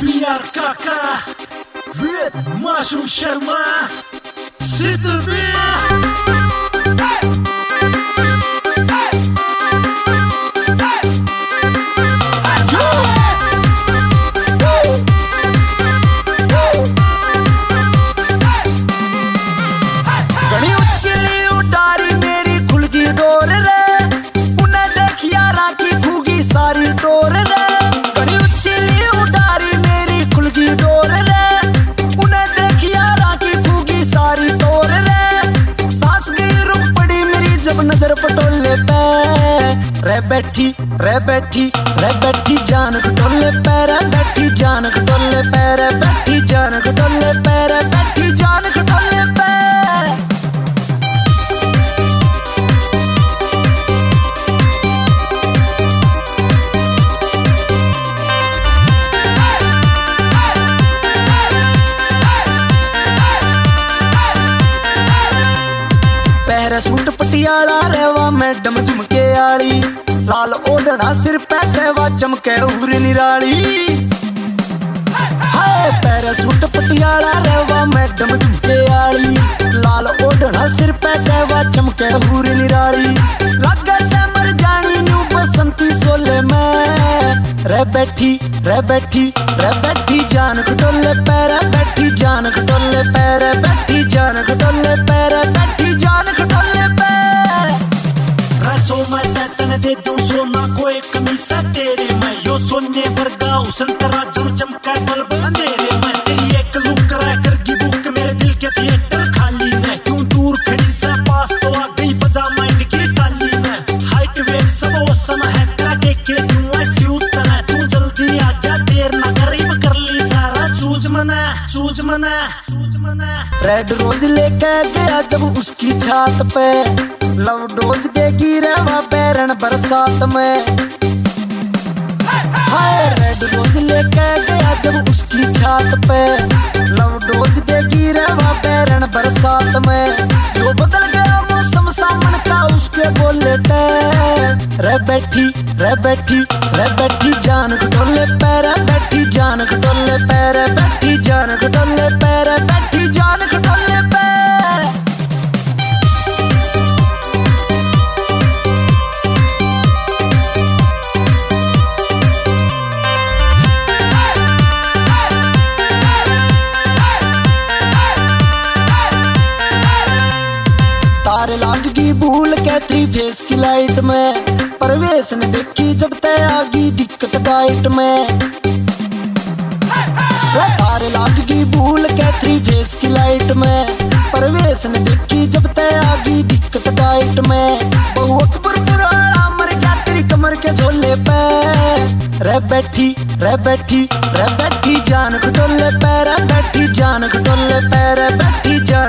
PR Kaka with Mushroom Sharma. नजर पटोले पे रे बैठी जान खटोले पे रे बैठी जान खटोले पे रे बैठी जान खटोले पे रे बैठी जान खटोले पे। सूट पटियाला रेवा मैडम झुमके आली, लाल ओढ़ना सिर पे सेवा चमके उभरी निराली। हाय पैर सूट पटियाला रेवा मैडम झुमके आली, लाल ओढ़ना सिर पे सेवा चमके उभरी निराली। लगे से मर जानी न्यू बसंती सोले में रे बैठी जान खटोले पैर बैठी जान खटोले पैर बैठी जान खटोले पैर बैठी जान खटोले पे। रसो मैं तन दे दूं सोना कोई कमी सा तेरे में यो सोने वर्गा संतरा जुड़ चमका बल्ब अंधेरे में। तेरी एक लुक क्रैक करगी बुक मेरे दिल के थिएटर खाली है, क्यों दूर खड़ी सा पास तो आ गई बजा माइंड की टाली में। हाइट वेट सब औसम है तेरा देख के क्यों एक्सक्यूज तना, तू जल्दी आजा देर ना करीब कर ली सारा चूज मना। रेड रोज लेके गया जब उसकी छात पे, लव डोज देगी रेवा पैरन बरसात में। हाय रेड रोज लेके गया जब उसकी छात पे, लव डोज देगी रेवा पैरन बरसात में। जो बदल गया मौसम सामन का उसके बोले टे रे बैठी जान खटोले पैर बैठी जान खटोले पैर बैठी जान खटोले पैर बैठी जान खटोले पे। तारे लागगी भूल के थ्री फेस की लाइट में, परवेश ने देखी जब तय आगी दिक्कत डाइट में। तारे लागगी भूल के थ्री फेस की लाइट में, परवेश ने देखी जब तय आगी दिक्कत डाइट में। बहु अकबर मर गया तेरी कमर के झोले पे रे बैठी जान खटोले पैर बैठी जान खटोले पैर बैठी जान